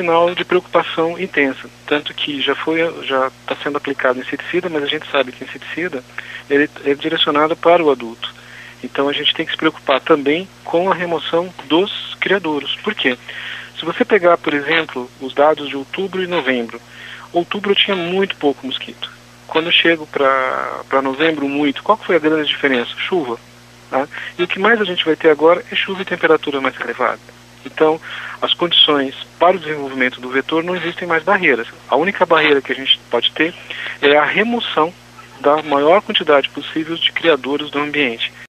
sinal de preocupação intensa, tanto que já está sendo aplicado inseticida, mas a gente sabe que inseticida ele é direcionado para o adulto. Então a gente tem que se preocupar também com a remoção dos criadouros. Por quê? Se você pegar, por exemplo, os dados de outubro e novembro, outubro tinha muito pouco mosquito. Quando eu chego para novembro, muito. Qual que foi a grande diferença? Chuva. Tá? E o que mais a gente vai ter agora é chuva e temperatura mais elevada. Então, as condições para o desenvolvimento do vetor não existem mais barreiras. A única barreira que a gente pode ter é a remoção da maior quantidade possível de criadouros do ambiente.